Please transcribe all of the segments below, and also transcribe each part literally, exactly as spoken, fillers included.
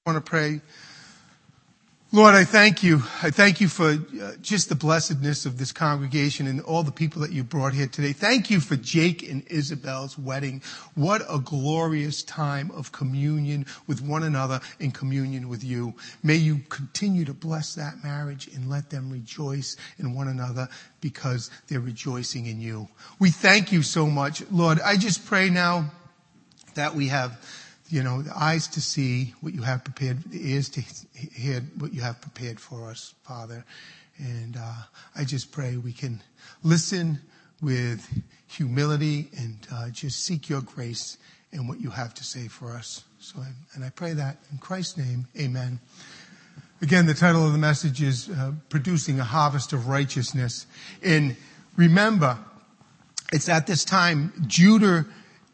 I want to pray. Lord, I thank you. I thank you for uh, just the blessedness of this congregation and all the people that you brought here today. Thank you for Jake and Isabel's wedding. What a glorious time of communion with one another and communion with you. May you continue to bless that marriage and let them rejoice in one another because they're rejoicing in you. We thank you so much. Lord, I just pray now that we have You know, the eyes to see what you have prepared, the ears to hear what you have prepared for us, Father. And uh, I just pray we can listen with humility and uh, just seek your grace in what you have to say for us. So, I, and I pray that in Christ's name, amen. Again, the title of the message is uh, Producing a Harvest of Righteousness. And remember, it's at this time, Judah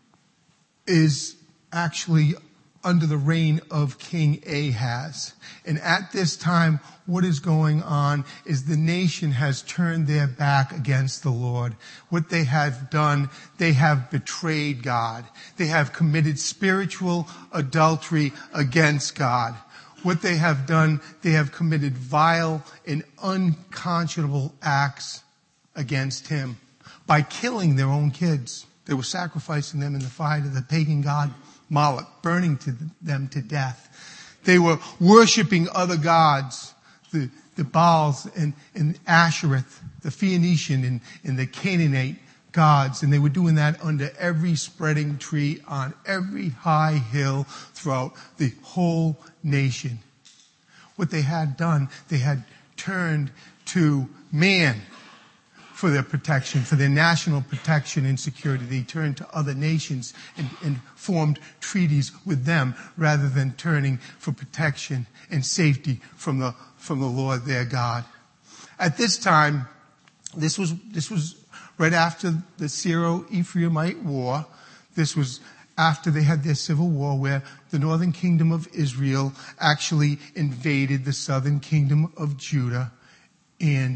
is actually under the reign of King Ahaz. And at this time, what is going on is the nation has turned their back against the Lord. What they have done, they have betrayed God. They have committed spiritual adultery against God. What they have done, they have committed vile and unconscionable acts against him by killing their own kids. They were sacrificing them in the fire to the pagan god Moloch, burning to them to death. They were worshiping other gods, the, the Baals and, and Ashereth, the Phoenician and, and the Canaanite gods. And they were doing that under every spreading tree on every high hill throughout the whole nation. What they had done, they had turned to man for their protection, for their national protection and security. They turned to other nations and, and formed treaties with them rather than turning for protection and safety from the, from the Lord their God. At this time, this was, this was right after the Syro-Ephraimite War. This was after they had their civil war where the northern kingdom of Israel actually invaded the southern kingdom of Judah, and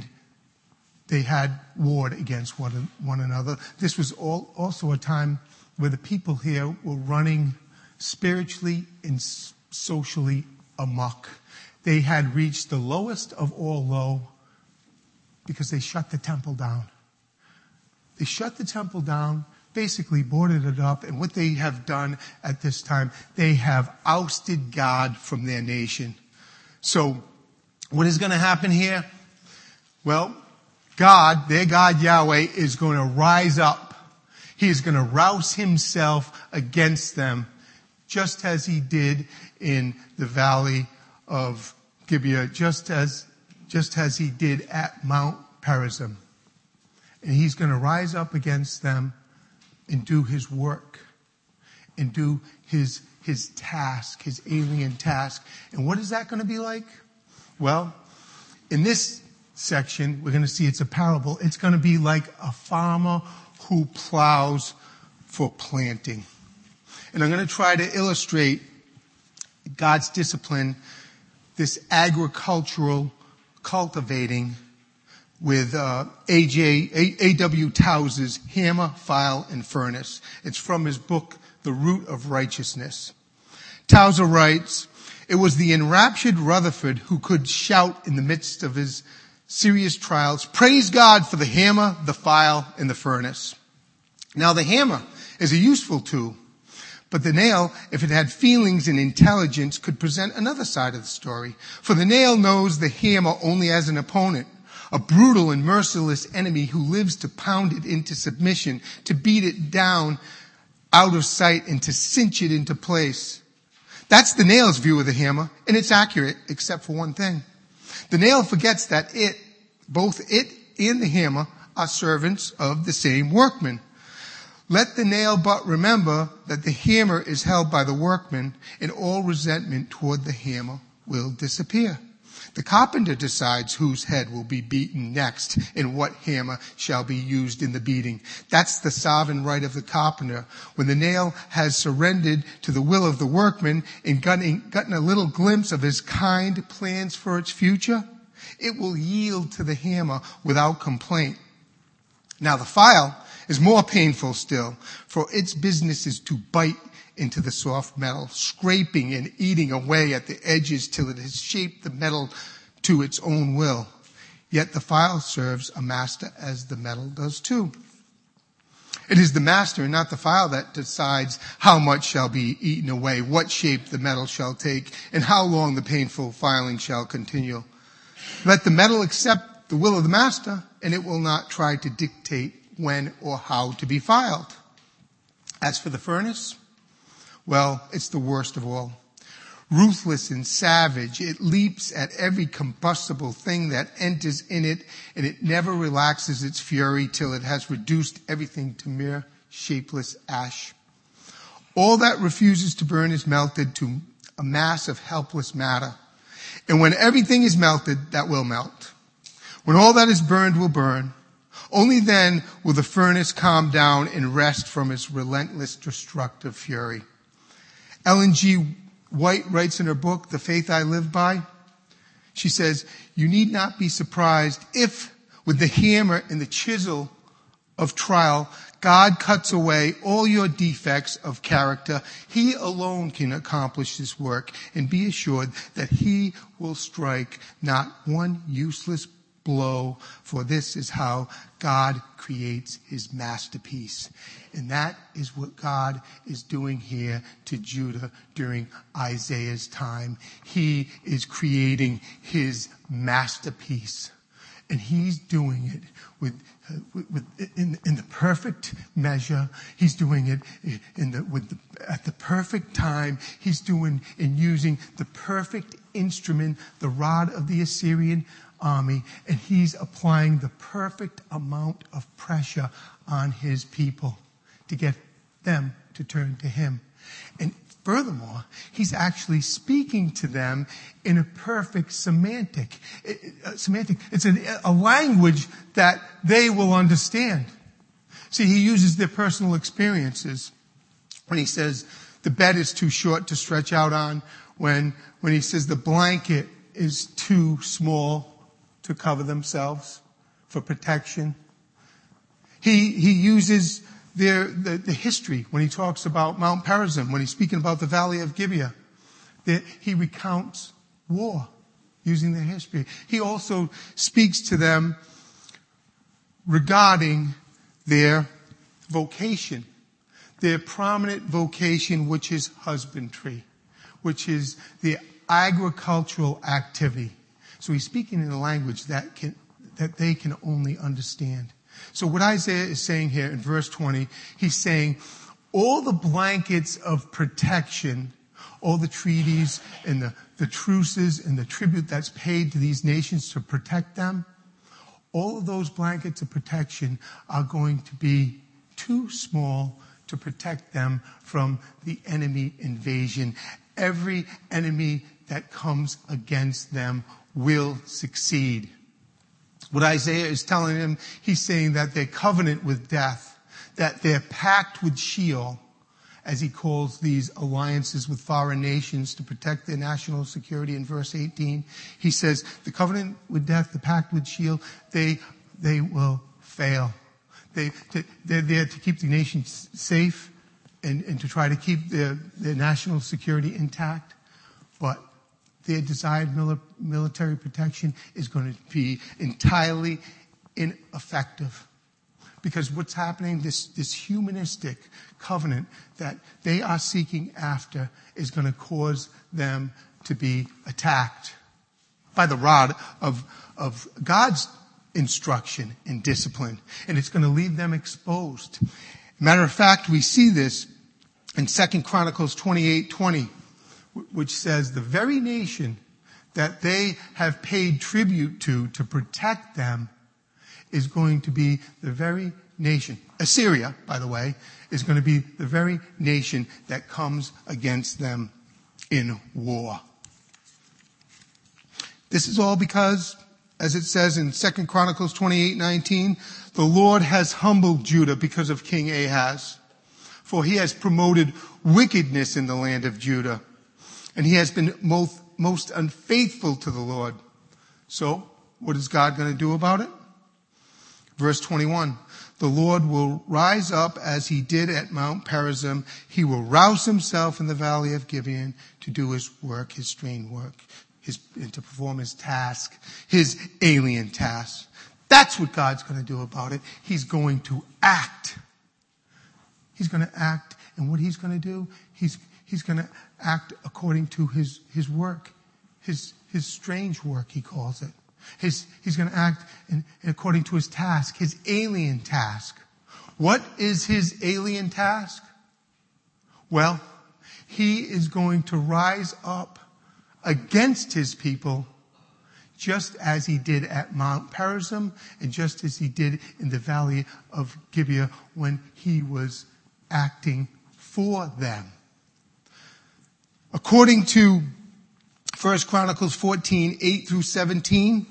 they had warred against one, one another. This was all, also a time where the people here were running spiritually and socially amok. They had reached the lowest of all low because they shut the temple down. They shut the temple down, basically boarded it up, and what they have done at this time, they have ousted God from their nation. So, what is going to happen here? Well, God, their God Yahweh, is going to rise up. He is going to rouse himself against them, just as he did in the valley of Gibeah, just as, just as he did at Mount Perazim. And he's going to rise up against them and do his work and do his, his task, his alien task. And what is that going to be like? Well, in this section, we're going to see it's a parable. It's going to be like a farmer who plows for planting. And I'm going to try to illustrate God's discipline, this agricultural cultivating, with uh, A J A W Towse's Hammer, File, and Furnace. It's from his book, The Root of Righteousness. Towse writes, "It was the enraptured Rutherford who could shout in the midst of his serious trials, 'Praise God for the hammer, the file, and the furnace.' Now the hammer is a useful tool, but the nail, if it had feelings and intelligence, could present another side of the story. For the nail knows the hammer only as an opponent, a brutal and merciless enemy who lives to pound it into submission, to beat it down out of sight, and to cinch it into place. That's the nail's view of the hammer, and it's accurate, except for one thing. The nail forgets that it, both it and the hammer, are servants of the same workman. Let the nail but remember that the hammer is held by the workman, and all resentment toward the hammer will disappear. The carpenter decides whose head will be beaten next and what hammer shall be used in the beating. That's the sovereign right of the carpenter. When the nail has surrendered to the will of the workman and gotten, gotten a little glimpse of his kind plans for its future, it will yield to the hammer without complaint. Now the file is more painful still, for its business is to bite into the soft metal, scraping and eating away at the edges till it has shaped the metal to its own will. Yet the file serves a master as the metal does too. It is the master and not the file that decides how much shall be eaten away, what shape the metal shall take, and how long the painful filing shall continue. Let the metal accept the will of the master, and it will not try to dictate when or how to be filed. As for the furnace, well, it's the worst of all. Ruthless and savage, it leaps at every combustible thing that enters in it, and it never relaxes its fury till it has reduced everything to mere shapeless ash. All that refuses to burn is melted to a mass of helpless matter. And when everything is melted, that will melt. When all that is burned will burn, only then will the furnace calm down and rest from its relentless destructive fury. Ellen G. White writes in her book, The Faith I Live By, she says, you need not be surprised if, with the hammer and the chisel of trial, God cuts away all your defects of character. He alone can accomplish this work, and be assured that he will strike not one useless blow, for this is how God creates his masterpiece. And that is what God is doing here to Judah during Isaiah's time. He is creating his masterpiece. And he's doing it with, uh, with, with in, in the perfect measure. He's doing it in the, with the, at the perfect time. He's doing and using the perfect instrument, the rod of the Assyrian army, and he's applying the perfect amount of pressure on his people to get them to turn to him. And furthermore, he's actually speaking to them in a perfect semantic. Uh, semantic. It's a, a language that they will understand. See, he uses their personal experiences when he says the bed is too short to stretch out on, when, when he says the blanket is too small to cover themselves for protection. He, he uses their, the, the history when he talks about Mount Perazim, when he's speaking about the Valley of Gibeah. That he recounts war using their history. He also speaks to them regarding their vocation, their prominent vocation, which is husbandry, which is the agricultural activity. So he's speaking in a language that can, that they can only understand. So what Isaiah is saying here in verse twenty, he's saying all the blankets of protection, all the treaties and the, the truces and the tribute that's paid to these nations to protect them, all of those blankets of protection are going to be too small to protect them from the enemy invasion. Every enemy that comes against them will succeed. What Isaiah is telling them, he's saying that their covenant with death, that their pact with Sheol, as he calls these alliances with foreign nations to protect their national security in verse eighteen, he says the covenant with death, the pact with Sheol, they, they will fail. They, they're there to keep the nation safe and, and to try to keep their, their national security intact. But their desired mili- military protection is going to be entirely ineffective. Because what's happening, this, this humanistic covenant that they are seeking after is going to cause them to be attacked by the rod of, of God's instruction and discipline. And it's going to leave them exposed. Matter of fact, we see this in Second Chronicles twenty-eight twenty. Which says the very nation that they have paid tribute to to protect them is going to be the very nation. Assyria, by the way, is going to be the very nation that comes against them in war. This is all because, as it says in Second Chronicles twenty-eight nineteen, the Lord has humbled Judah because of King Ahaz, for he has promoted wickedness in the land of Judah. And he has been most, most unfaithful to the Lord. So, what is God going to do about it? Verse twenty-one, the Lord will rise up as he did at Mount Perazim. He will rouse himself in the valley of Gibeon to do his work, his strange work, his, and to perform his task, his alien task. That's what God's going to do about it. He's going to act. He's going to act, and what he's going to do, he's he's going to act according to his his work, his his strange work, he calls it. His, he's going to act in, according to his task, his alien task. What is his alien task? Well, he is going to rise up against his people just as he did at Mount Perazim and just as he did in the valley of Gibeah when he was acting for them. According to First Chronicles fourteen, eight through seventeen,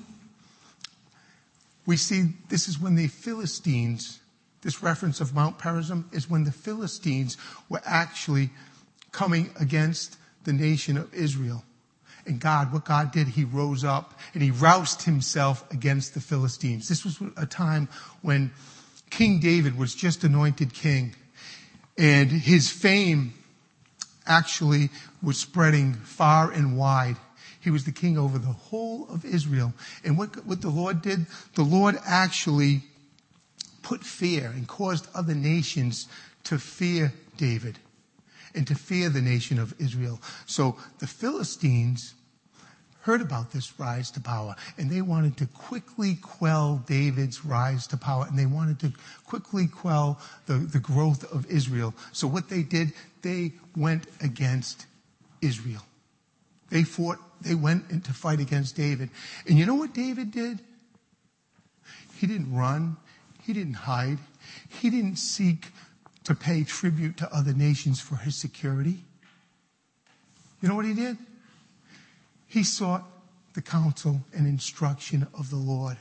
we see this is when the Philistines, this reference of Mount Perazim is when the Philistines were actually coming against the nation of Israel. And God, what God did, he rose up and he roused himself against the Philistines. This was a time when King David was just anointed king, and his fame actually was spreading far and wide. He was the king over the whole of Israel. And what, what the Lord did, the Lord actually put fear and caused other nations to fear David and to fear the nation of Israel. So the Philistines heard about this rise to power, and they wanted to quickly quell David's rise to power, and they wanted to quickly quell the, the growth of Israel. So what they did, they went against Israel. They fought, they went in to fight against David. And you know what David did? He didn't run. He didn't hide. He didn't seek to pay tribute to other nations for his security. You know what he did? He sought the counsel and instruction of the Lord.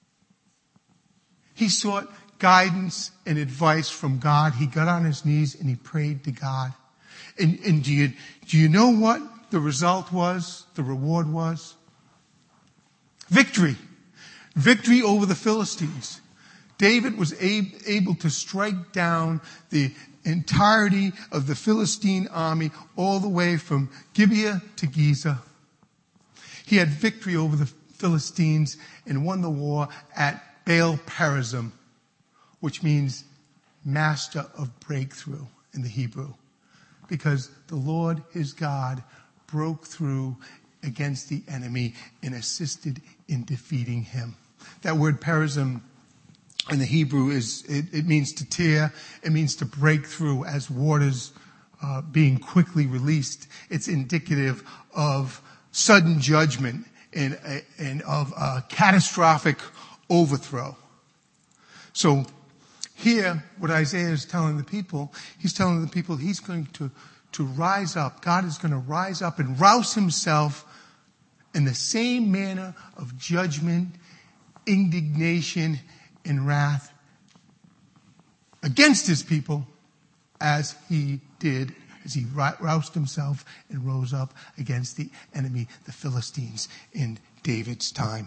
He sought guidance and advice from God. He got on his knees and he prayed to God. And, and do you, do you know what the result was? The reward was? Victory. Victory over the Philistines. David was ab- able to strike down the entirety of the Philistine army all the way from Gibeah to Giza. He had victory over the Philistines and won the war at Baal Perazim, which means master of breakthrough in the Hebrew. Because the Lord, his God, broke through against the enemy and assisted in defeating him. That word Perazim in the Hebrew is, it, it means to tear, it means to break through as waters uh, being quickly released. It's indicative of sudden judgment and, and of a catastrophic overthrow. So here, what Isaiah is telling the people, he's telling the people he's going to, to rise up. God is going to rise up and rouse himself in the same manner of judgment, indignation, and wrath against his people as he did, as he roused himself and rose up against the enemy, the Philistines, in David's time.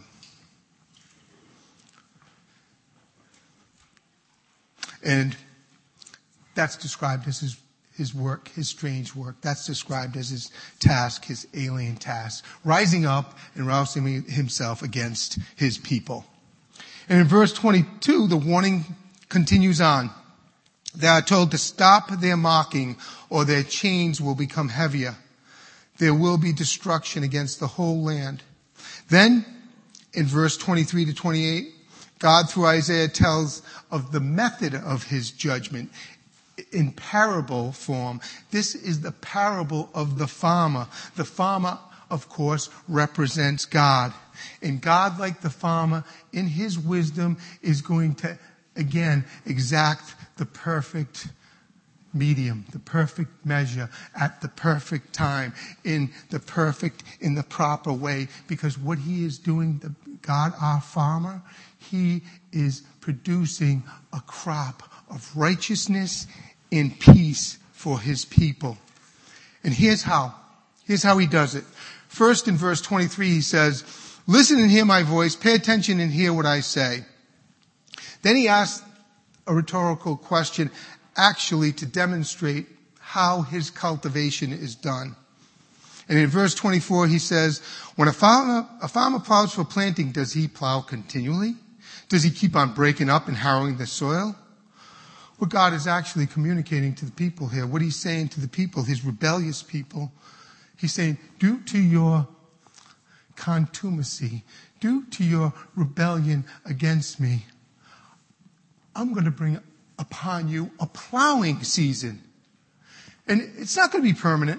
And that's described as his, his work, his strange work. That's described as his task, his alien task, rising up and rousing himself against his people. And in verse twenty-two, the warning continues on. They are told to stop their mocking, or their chains will become heavier. There will be destruction against the whole land. Then, in verse twenty-three to twenty-eight, God, through Isaiah, tells of the method of his judgment in parable form. This is the parable of the farmer. The farmer, of course, represents God. And God, like the farmer, in his wisdom, is going to, again, exact the perfect medium, the perfect measure, at the perfect time, in the perfect, in the proper way. Because what he is doing, the God, our farmer, he is producing a crop of righteousness and peace for his people. And here's how. Here's how he does it. First, in verse twenty-three, he says, listen and hear my voice. Pay attention and hear what I say. Then he asked a rhetorical question, actually to demonstrate how his cultivation is done. And in verse twenty-four, he says, when a farmer, a farmer plows for planting, does he plow continually? Does he keep on breaking up and harrowing the soil? What God is actually communicating to the people here, what he's saying to the people, his rebellious people, he's saying, due to your contumacy, due to your rebellion against me, I'm going to bring upon you a plowing season. And it's not going to be permanent,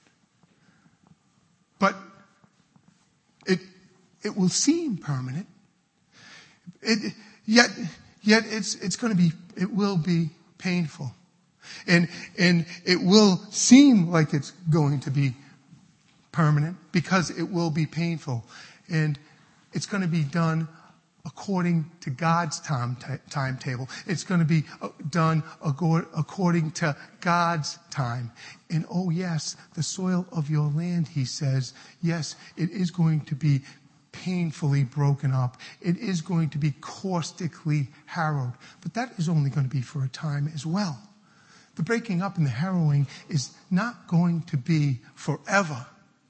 but it it will seem permanent. It, yet yet it's it's going to be it will be painful. And and it will seem like it's going to be permanent because it will be painful. And it's going to be done according to God's time t- timetable. It's going to be done according to God's time. And oh yes, the soil of your land, he says, yes, it is going to be painfully broken up. It is going to be caustically harrowed. But that is only going to be for a time as well. The breaking up and the harrowing is not going to be forever.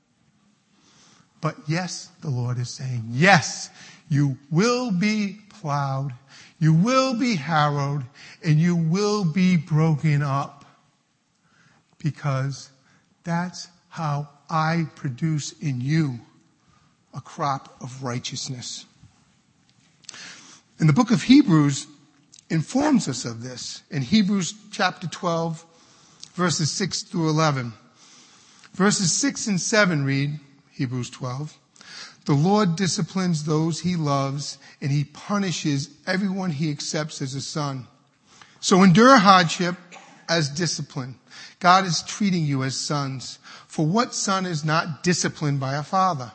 But yes, the Lord is saying, yes, you will be plowed, you will be harrowed, and you will be broken up. Because that's how I produce in you a crop of righteousness. And the book of Hebrews informs us of this. In Hebrews chapter twelve, verses six through eleven. Verses six and seven read, Hebrews twelve, the Lord disciplines those he loves, and he punishes everyone he accepts as a son. So endure hardship as discipline. God is treating you as sons. For what son is not disciplined by a father?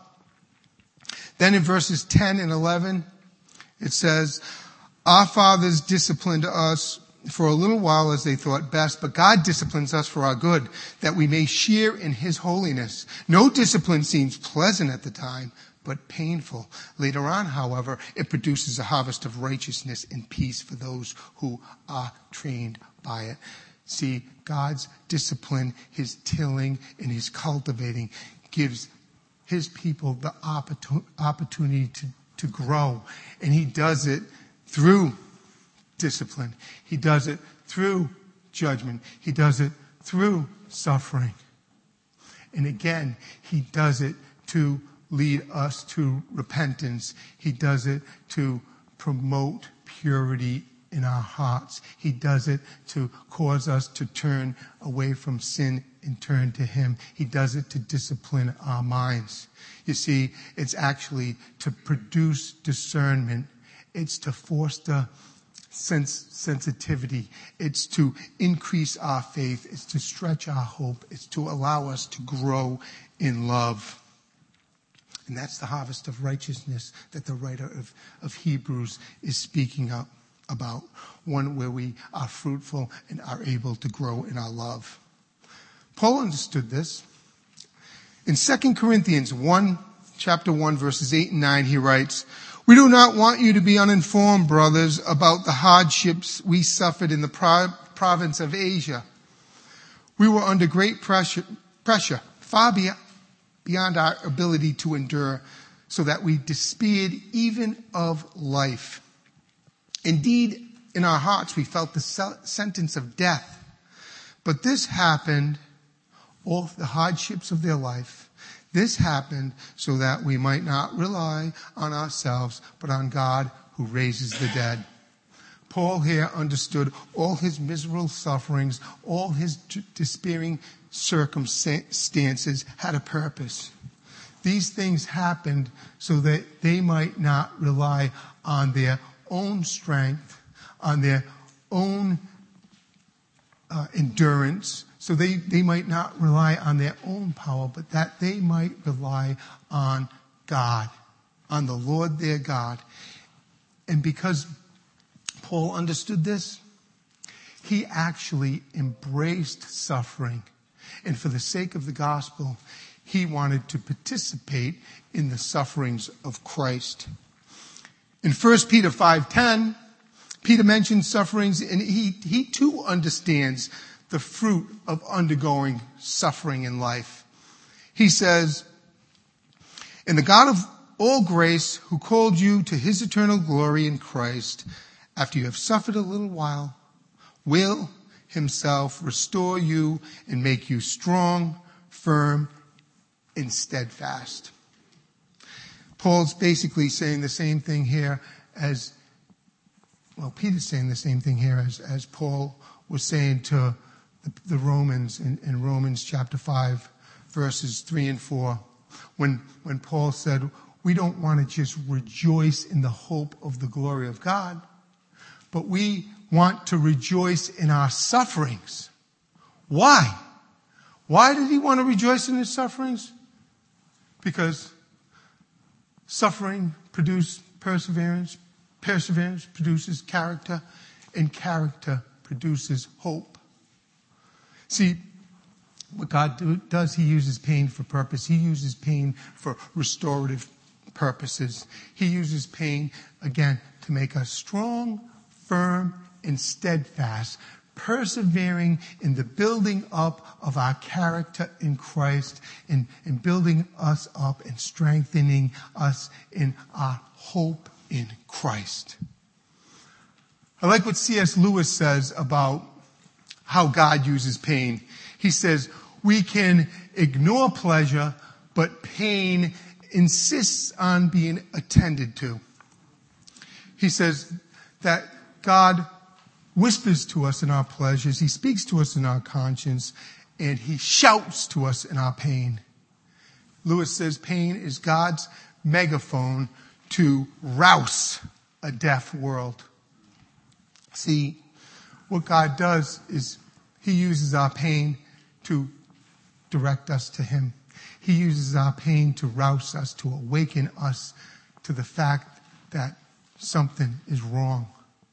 Then in verses ten and eleven, it says, our fathers disciplined us for a little while as they thought best, but God disciplines us for our good, that we may share in his holiness. No discipline seems pleasant at the time, but painful. Later on, however, it produces a harvest of righteousness and peace for those who are trained by it. See, God's discipline, his tilling and his cultivating gives his people the opportunity to, to grow. And he does it through discipline. He does it through judgment. He does it through suffering. And again, he does it to lead us to repentance. He does it to promote purity in our hearts. He does it to cause us to turn away from sin and turn to him. He does it to discipline our minds. You see, it's actually to produce discernment. It's to foster sense sensitivity. It's to increase our faith. It's to stretch our hope. It's to allow us to grow in love. And that's the harvest of righteousness that the writer of, of Hebrews is speaking up about. One where we are fruitful and are able to grow in our love. Paul understood this. In Second Corinthians one, chapter one, verses eight and nine, he writes, we do not want you to be uninformed, brothers, about the hardships we suffered in the pro- province of Asia. We were under great pressure, pressure far beyond beyond our ability to endure, so that we despaired even of life. Indeed, in our hearts we felt the sentence of death. But this happened, all the hardships of their life, this happened so that we might not rely on ourselves, but on God who raises the dead. Paul here understood all his miserable sufferings, all his despairing circumstances had a purpose. These things happened so that they might not rely on their own strength, on their own uh, endurance, so they, they might not rely on their own power, but that they might rely on God, on the Lord their God. And because Paul understood this, he actually embraced suffering. And for the sake of the gospel, he wanted to participate in the sufferings of Christ. In First Peter five ten, Peter mentions sufferings, and he, he too understands the fruit of undergoing suffering in life. He says, "And the God of all grace, who called you to his eternal glory in Christ, after you have suffered a little while, will himself restore you and make you strong, firm, and steadfast." Paul's basically saying the same thing here as, well, Peter's saying the same thing here as, as Paul was saying to the, the Romans in, in Romans chapter five, verses three and four, when, when Paul said, we don't want to just rejoice in the hope of the glory of God, but we want to rejoice in our sufferings. Why? Why did he want to rejoice in his sufferings? Because suffering produces perseverance, perseverance produces character, and character produces hope. See, what God do, does, he uses pain for purpose. He uses pain for restorative purposes. He uses pain, again, to make us strong, firm, and steadfast, persevering in the building up of our character in Christ, and, and building us up and strengthening us in our hope in Christ. I like what C S Lewis says about how God uses pain. He says, we can ignore pleasure, but pain insists on being attended to. He says that God whispers to us in our pleasures, he speaks to us in our conscience, and he shouts to us in our pain. Lewis says pain is God's megaphone to rouse a deaf world. See, what God does is he uses our pain to direct us to him. He uses our pain to rouse us, to awaken us to the fact that something is wrong.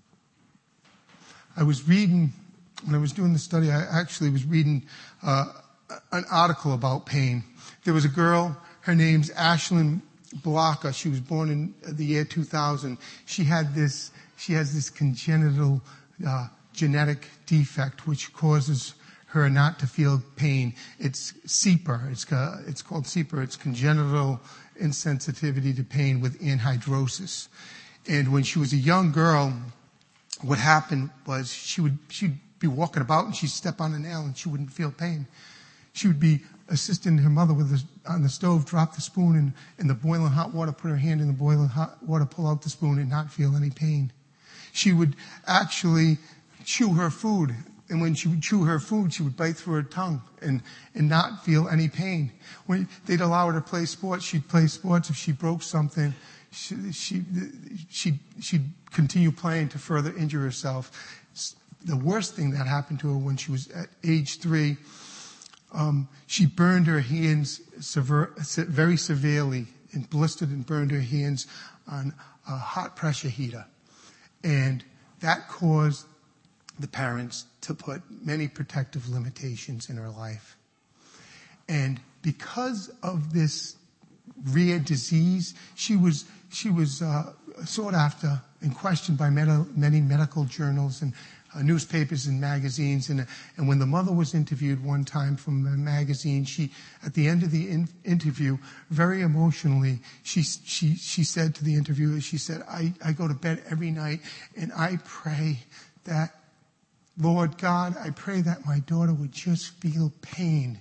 I was reading, when I was doing the study, I actually was reading uh, an article about pain. There was a girl, her name's Ashlyn Blocker. She was born in the year two thousand. She had this, she has this congenital uh, genetic defect which causes her not to feel pain. It's C E P R. It's, uh, it's called C E P R. It's congenital insensitivity to pain with anhidrosis. And when she was a young girl, what happened was she would, she'd be walking about and she'd step on a nail and she wouldn't feel pain. She would be assisting her mother with the, on the stove, drop the spoon in, in the boiling hot water, put her hand in the boiling hot water, pull out the spoon and not feel any pain. She would actually chew her food. And when she would chew her food, she would bite through her tongue and, and not feel any pain. When they'd allow her to play sports, she'd play sports. If she broke something, she, she, she'd, she'd continue playing to further injure herself. The worst thing that happened to her when she was at age three, um, she burned her hands sever, very severely and blistered and burned her hands on a hot pressure heater. And that caused the parents to put many protective limitations in her life. And because of this rare disease, she was she was uh, sought after and questioned by many, many medical journals and uh, newspapers and magazines. And, and when the mother was interviewed one time from a magazine, she, at the end of the in, interview, very emotionally, she she she said to the interviewer, she said, I, I go to bed every night and I pray that, Lord God, I pray that my daughter would just feel pain.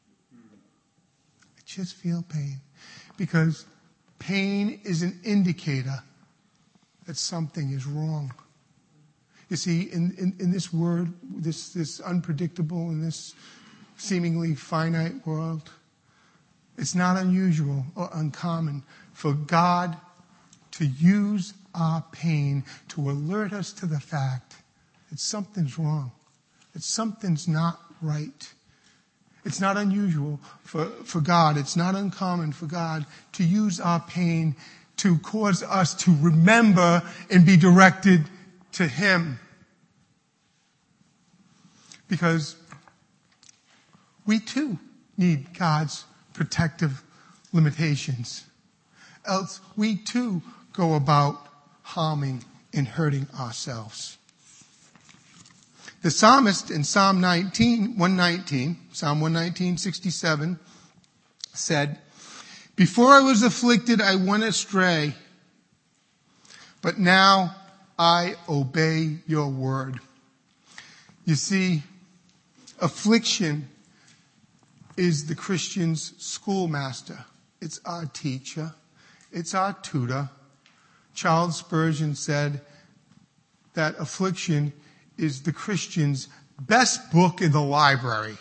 Just feel pain. Because pain is an indicator that something is wrong. You see, in, in, in this world, this, this unpredictable and this seemingly finite world, it's not unusual or uncommon for God to use our pain to alert us to the fact that something's wrong, that something's not right. It's not unusual for, for God, it's not uncommon for God to use our pain to cause us to remember and be directed to him. Because we too need God's protective limitations. Else we too go about harming and hurting ourselves. The psalmist in Psalm nineteen, one nineteen, Psalm one nineteen, sixty-seven, said, "Before I was afflicted, I went astray, but now I obey your word." You see, affliction is the Christian's schoolmaster. It's our teacher. It's our tutor. Charles Spurgeon said that affliction is the Christian's best book in the library.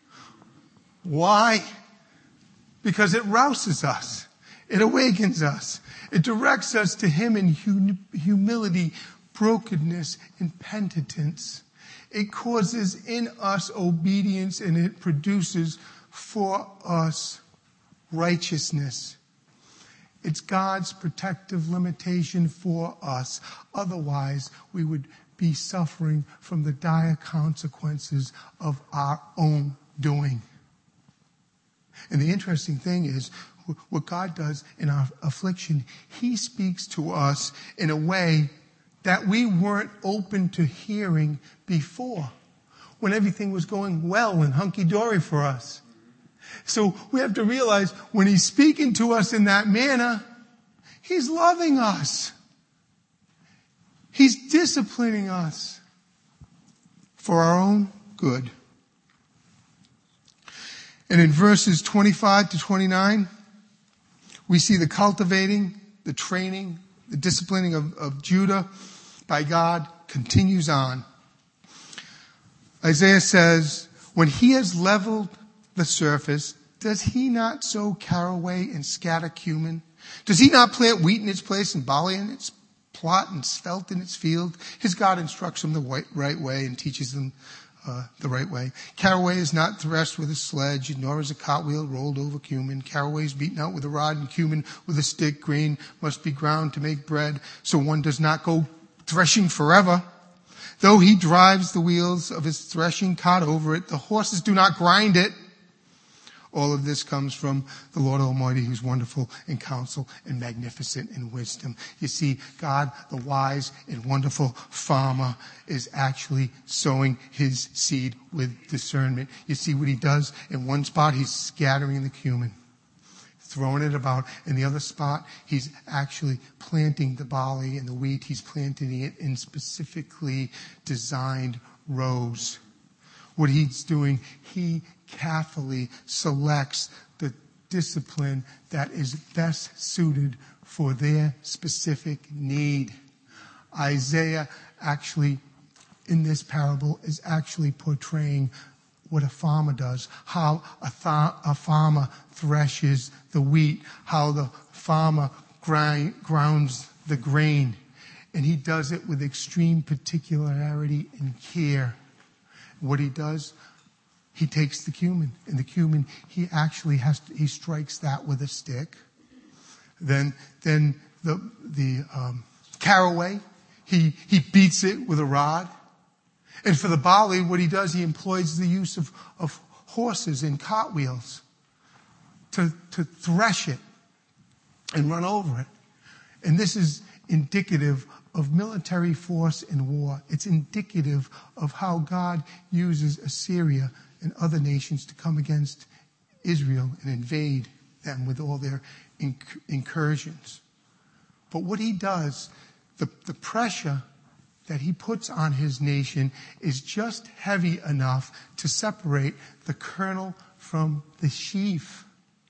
Why? Because it rouses us. It awakens us. It directs us to him in hum- humility, brokenness, and penitence. It causes in us obedience, and it produces for us righteousness. It's God's protective limitation for us. Otherwise, we would be suffering from the dire consequences of our own doing. And the interesting thing is, what God does in our affliction, he speaks to us in a way that we weren't open to hearing before, when everything was going well and hunky-dory for us. So we have to realize when he's speaking to us in that manner, he's loving us. He's disciplining us for our own good. And in verses twenty-five to twenty-nine, we see the cultivating, the training, the disciplining of, of Judah by God continues on. Isaiah says, "When he has leveled the surface, does he not sow caraway and scatter cumin? Does he not plant wheat in its place and barley in its plot and spelt in its field? His God instructs him the right way and teaches him uh, the right way. Caraway is not threshed with a sledge, nor is a cartwheel rolled over cumin. Caraway is beaten out with a rod, and cumin with a stick. Grain must be ground to make bread, so one does not go threshing forever. Though he drives the wheels of his threshing cart over it, the horses do not grind it." All of this comes from the Lord Almighty, who's wonderful in counsel and magnificent in wisdom. You see, God, the wise and wonderful farmer, is actually sowing his seed with discernment. You see what he does? In one spot, he's scattering the cumin, throwing it about. In the other spot, he's actually planting the barley and the wheat. He's planting it in specifically designed rows. What he's doing, he carefully selects the discipline that is best suited for their specific need. Isaiah actually, in this parable, is actually portraying what a farmer does, how a, th- a farmer threshes the wheat, how the farmer grind, grounds the grain. And he does it with extreme particularity and care. What he does, he takes the cumin, and the cumin, he actually has to, he strikes that with a stick. Then, then the the um, caraway, he he beats it with a rod. And for the barley, what he does, he employs the use of, of horses and cartwheels to to thresh it and run over it. And this is indicative of military force and war. It's indicative of how God uses Assyria and other nations to come against Israel and invade them with all their inc- incursions. But what he does, the, the pressure that he puts on his nation is just heavy enough to separate the kernel from the sheaf.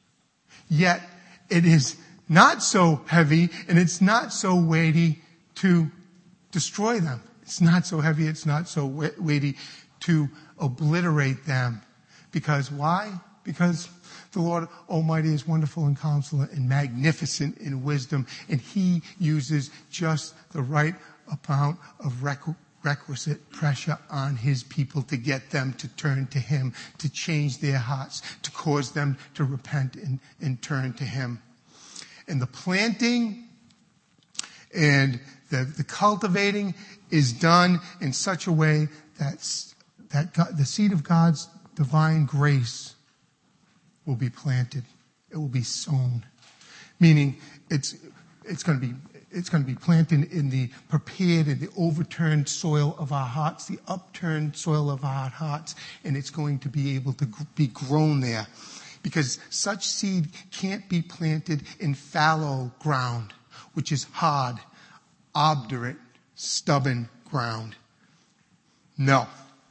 Yet it is not so heavy and it's not so weighty to destroy them. It's not so heavy, it's not so weighty to obliterate them. Because why? Because the Lord Almighty is wonderful in counsel and magnificent in wisdom, and he uses just the right amount of requ- requisite pressure on his people to get them to turn to him, to change their hearts, to cause them to repent and, and turn to him. And the planting and the, the cultivating is done in such a way that, that God, the seed of God's divine grace will be planted. It will be sown. Meaning it's, it's going to be it's going to be planted in the prepared and the overturned soil of our hearts, the upturned soil of our hearts, and it's going to be able to be grown there. Because such seed can't be planted in fallow ground, which is hard, obdurate, stubborn ground. No.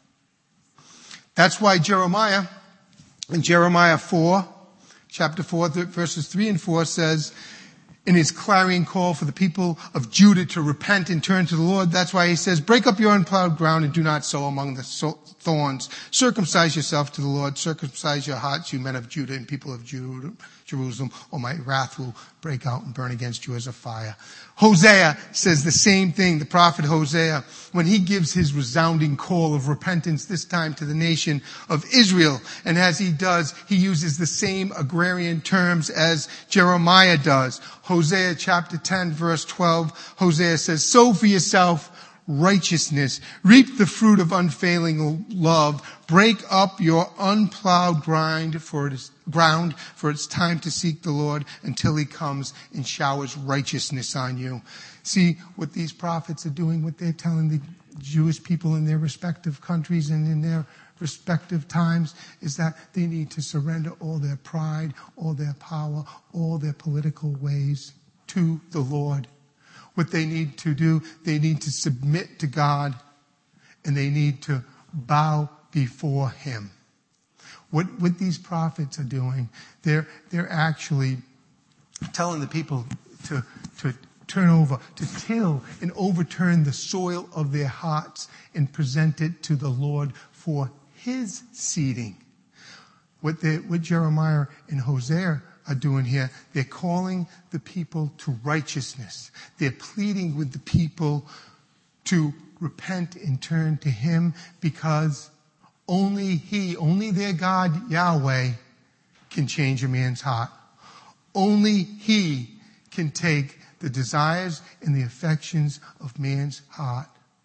That's why Jeremiah, in Jeremiah four, chapter four, verses three and four says, in his clarion call for the people of Judah to repent and turn to the Lord, that's why he says, break up your unplowed ground and do not sow among the thorns. Circumcise yourself to the Lord. Circumcise your hearts, you men of Judah and people of Jerusalem, or my wrath will break out and burn against you as a fire. Hosea says the same thing, the prophet Hosea, when he gives his resounding call of repentance, this time to the nation of Israel. And as he does, he uses the same agrarian terms as Jeremiah does. Hosea chapter ten, verse twelve, Hosea says, sow for yourself righteousness, reap the fruit of unfailing love, break up your unplowed grind for it is, ground, for it's time to seek the Lord until he comes and showers righteousness on you. See what these prophets are doing, what they're telling the Jewish people in their respective countries and in their respective times, is that they need to surrender all their pride, all their power, all their political ways to the Lord. What they need to do, they need to submit to God, and they need to bow before him. What, what these prophets are doing, they're, they're actually telling the people to, to turn over, to till and overturn the soil of their hearts and present it to the Lord for his seeding. What, they, what Jeremiah and Hosea are doing here, they're calling the people to righteousness. They're pleading with the people to repent and turn to him, because only he, only their God, Yahweh, can change a man's heart. Only he can take the desires and the affections of man's heart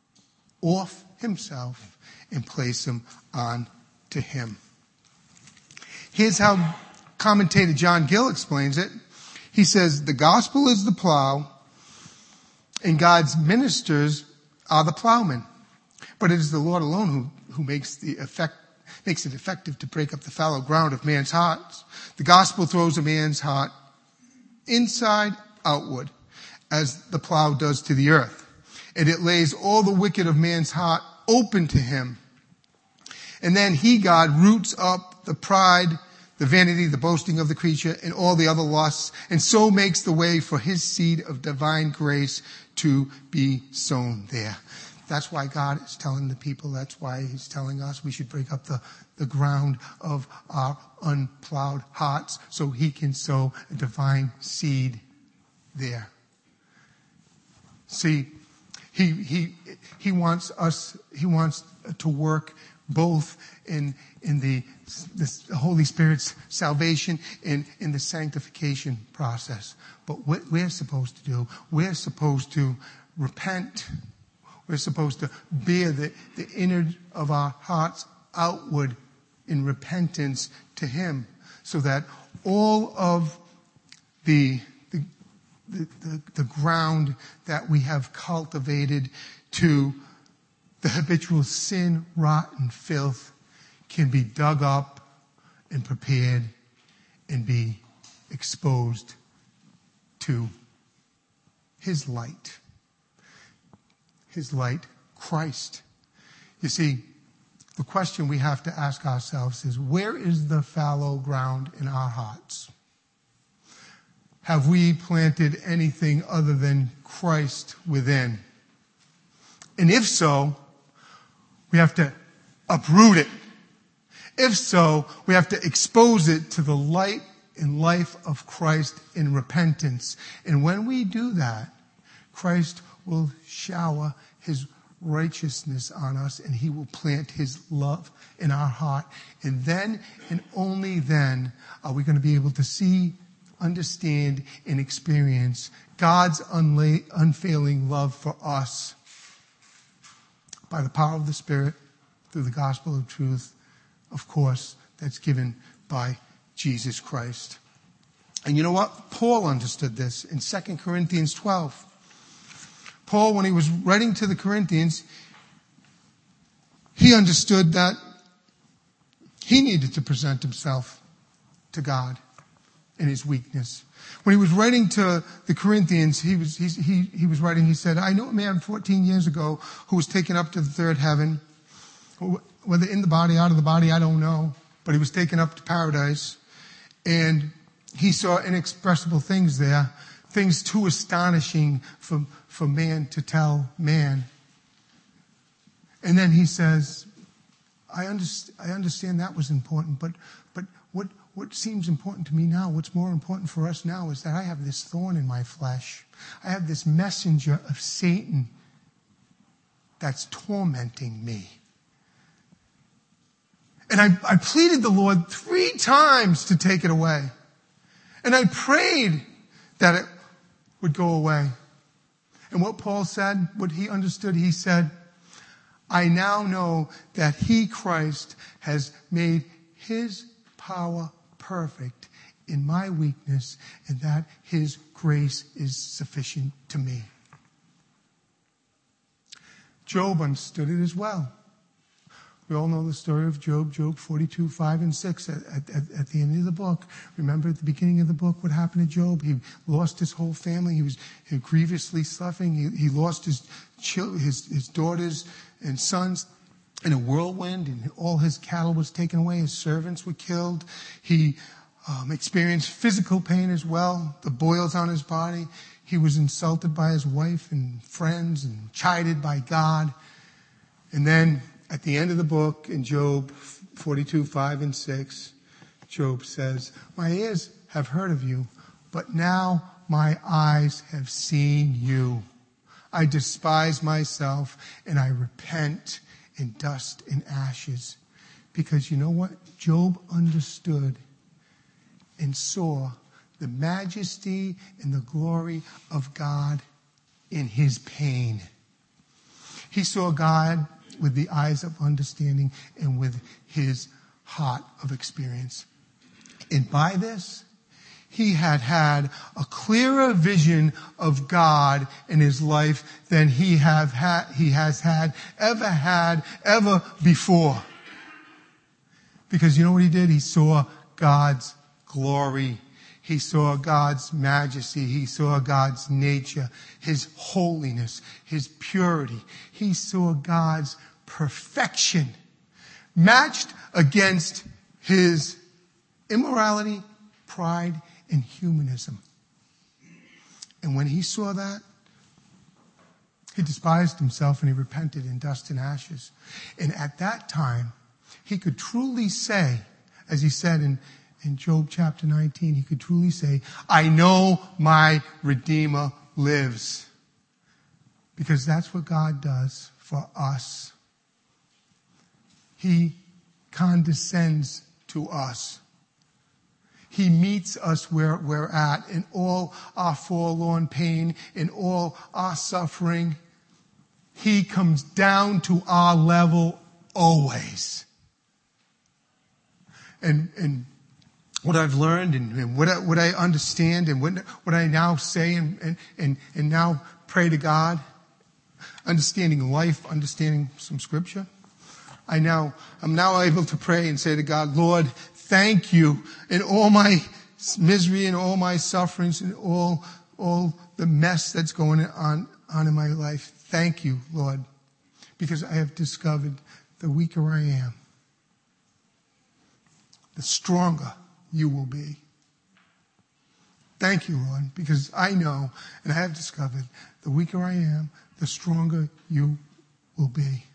off himself and place them on to him. Here's how commentator John Gill explains it. He says, the gospel is the plow, and God's ministers are the plowmen. But it is the Lord alone who, who makes the effect, makes it effective to break up the fallow ground of man's hearts. The gospel throws a man's heart inside outward, as the plow does to the earth. And it lays all the wicked of man's heart open to him. And then he, God, roots up the pride, the vanity, the boasting of the creature, and all the other lusts, and so makes the way for his seed of divine grace to be sown there. That's why God is telling the people, that's why he's telling us we should break up the, the ground of our unplowed hearts so he can sow a divine seed there. See, he, he, he wants us, he wants to work both in, in the, the Holy Spirit's salvation and in the sanctification process. But what we're supposed to do, we're supposed to repent. We're supposed to bear the, the inner of our hearts outward in repentance to him, so that all of the, the, the, the, the ground that we have cultivated to the habitual sin, rot, and filth can be dug up and prepared and be exposed to his light. His light, Christ. You see, the question we have to ask ourselves is, where is the fallow ground in our hearts? Have we planted anything other than Christ within? And if so, we have to uproot it. If so, we have to expose it to the light and life of Christ in repentance. And when we do that, Christ will shower his righteousness on us, and he will plant his love in our heart. And then, and only then, are we going to be able to see, understand, and experience God's unla- unfailing love for us by the power of the Spirit, through the gospel of truth, of course, that's given by Jesus Christ. And you know what? Paul understood this in Second Corinthians twelve. Paul, when he was writing to the Corinthians, he understood that he needed to present himself to God in his weakness. When he was writing to the Corinthians, he was, he, he, he was writing, he said, I know a man fourteen years ago who was taken up to the third heaven, whether in the body, out of the body, I don't know, but he was taken up to paradise, and he saw inexpressible things there, things too astonishing for, for man to tell man. And then he says, I understand, I understand that was important, but, but what, what seems important to me now, what's more important for us now is that I have this thorn in my flesh. I have this messenger of Satan that's tormenting me. And I, I pleaded the Lord three times to take it away. And I prayed that it would go away. And what Paul said, what he understood, he said, I now know that he, Christ, has made his power perfect in my weakness, and that his grace is sufficient to me. Job understood it as well. We all know the story of Job, Job forty-two, five and six at, at, at the end of the book. Remember at the beginning of the book what happened to Job? He lost his whole family. He was grievously suffering. He, he lost his, his, his daughters and sons in a whirlwind, and all his cattle was taken away. His servants were killed. He um, experienced physical pain as well, the boils on his body. He was insulted by his wife and friends and chided by God. And then at the end of the book, in Job forty-two, five and six, Job says, my ears have heard of you, but now my eyes have seen you. I despise myself, and I repent in dust and ashes. Because you know what? Job understood and saw the majesty and the glory of God in his pain. He saw God with the eyes of understanding and with his heart of experience. And by this, he had had a clearer vision of God in his life than he have had, he has had, ever had, ever before. Because you know what he did? He saw God's glory. He saw God's majesty. He saw God's nature, his holiness, his purity. He saw God's perfection matched against his immorality, pride, and humanism. And when he saw that, he despised himself and he repented in dust and ashes. And at that time, he could truly say, as he said in, in Job chapter nineteen, he could truly say, I know my Redeemer lives. Because that's what God does for us. He condescends to us. He meets us where we're at in all our forlorn pain, in all our suffering. He comes down to our level always. And, and what I've learned and, and what, I, what I understand and what, what I now say and, and, and, and now pray to God, understanding life, understanding some scripture, I now, I'm now able to pray and say to God, Lord, thank you in all my misery and all my sufferings and all, all the mess that's going on, on in my life. Thank you, Lord, because I have discovered the weaker I am, the stronger you will be. Thank you, Lord, because I know and I have discovered the weaker I am, the stronger you will be.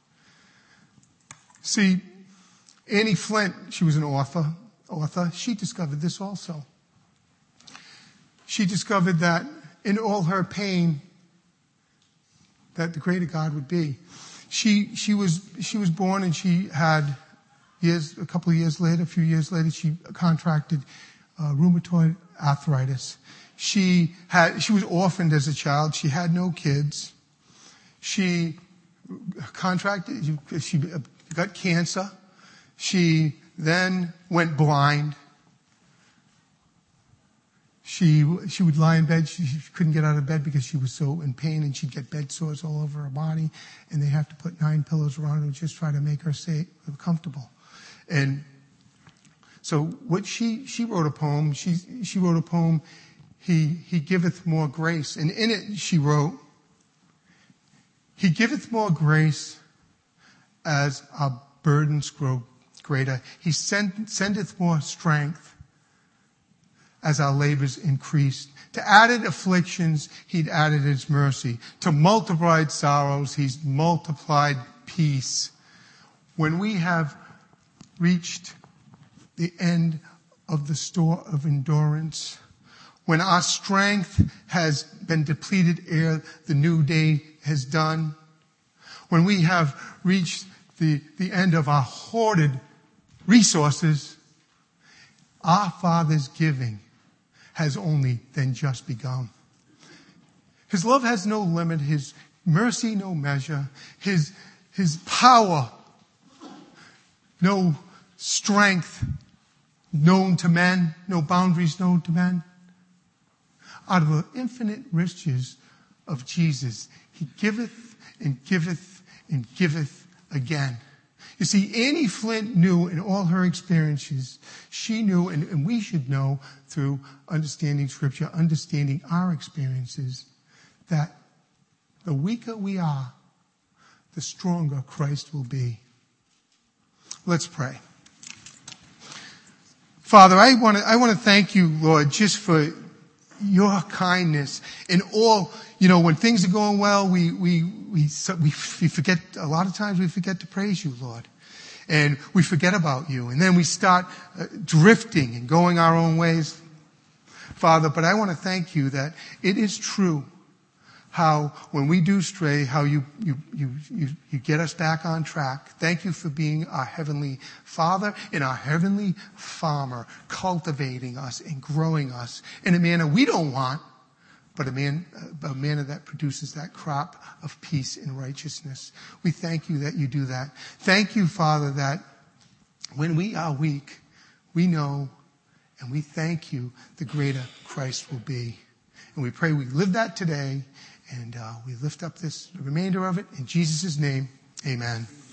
See, Annie Flint, she was an author, author. She discovered this also. She discovered that in all her pain, that the greater God would be. She, she was, she was born and she had years, a couple of years later, a few years later, she contracted uh, rheumatoid arthritis. She had, she was orphaned as a child. She had no kids. She contracted, she got cancer. She then went blind. She She she would lie in bed. She, she couldn't get out of bed because she was so in pain, and she'd get bed sores all over her body, and they have to put nine pillows around her and just try to make her stay comfortable. And so what she she wrote a poem. She she wrote a poem. He he giveth more grace, and in it she wrote, He giveth more grace as our burdens grow greater. He send, sendeth more strength as our labors increased. To added afflictions, he'd added his mercy. To multiplied sorrows, he's multiplied peace. When we have reached the end of the store of endurance, when our strength has been depleted ere the new day has done, when we have reached the, the end of our hoarded resources, our Father's giving has only then just begun. His love has no limit, his mercy no measure, his, his power no strength known to men, no boundaries known to men. Out of the infinite riches of Jesus, he giveth and giveth and giveth again. You see, Annie Flint knew in all her experiences, she knew, and, and we should know through understanding Scripture, understanding our experiences, that the weaker we are, the stronger Christ will be. Let's pray. Father, I want to I want to thank you, Lord, just for your kindness in all. You know, when things are going well, we we we we forget. A lot of times we forget to praise you, Lord, and we forget about you, and then we start uh, drifting and going our own ways, Father. But I want to thank you that it is true how when we do stray, how you you you you, you get us back on track. Thank you for being our heavenly Father and our heavenly farmer, cultivating us and growing us in a manner we don't want, but a man, a manner that produces that crop of peace and righteousness. We thank you that you do that. Thank you, Father, that when we are weak, we know and we thank you the greater Christ will be. And we pray we live that today, and uh, we lift up this the remainder of it in Jesus' name. Amen.